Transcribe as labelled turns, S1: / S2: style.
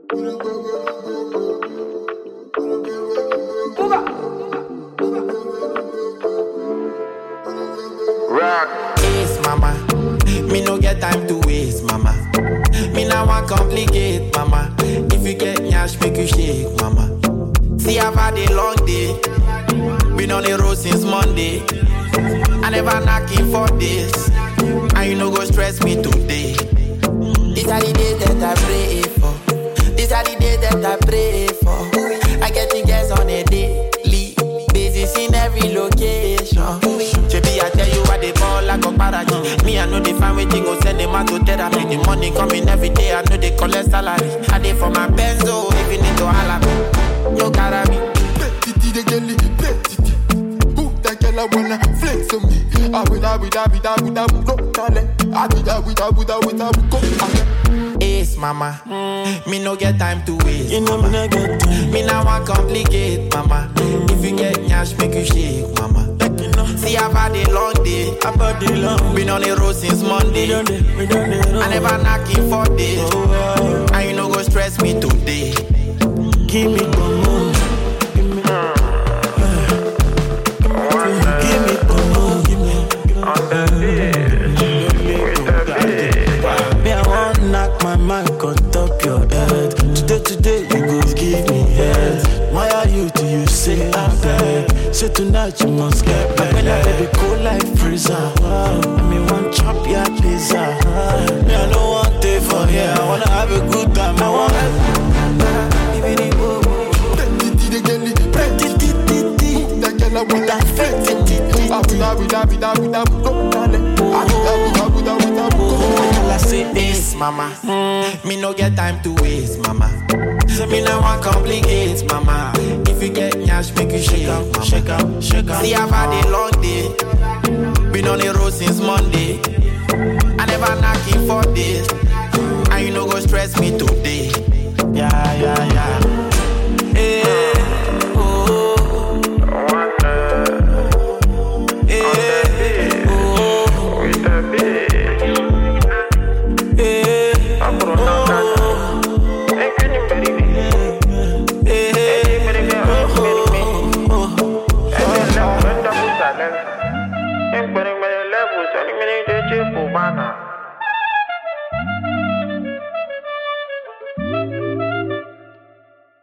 S1: Ace, mama. Me no get time to waste, mama. Me now want complicate, mama. If you get nyash, make you shake, mama. See, I've had a long day. Been on the road since Monday. I never knocking for this. And you no go stress me today. These are the days that I pray for. These are the days that I pray for. I get the guests on a daily basis in every location. JB, I tell you what they call like a paraji. Me, I know they find waiting, go send them out to therapy. The money coming every day, I know they collect salary. I did for my benzo, if you need to holla me. No carry me.
S2: Petty, the girl, petty. Who that girl I wanna flex on me? I with no talent. I go.
S1: Ace, mama. Me no get time to waste.
S3: You know me no get time.
S1: Me now want complicate, mama. If you get nyash, make you shake, mama. See, I've had a long day. Been on the road since Monday. I never knocking for this. And you no go stress me today.
S3: Give me the moon. Give me the moon. Me, I want knock my mic on top your head. Today, you go give me head. Why are you till you say I beg? Say tonight you must get back. When I baby cold like freezer. Me want chop your pizza. Me, I don't want it for here. I wanna have a good time. I want
S1: I say this, mama. Me no get time to waste, mama. Me no want complicate, mama. If you get nyash, make you shake up, shake up. See, I've had a long day. Been on the road since Monday.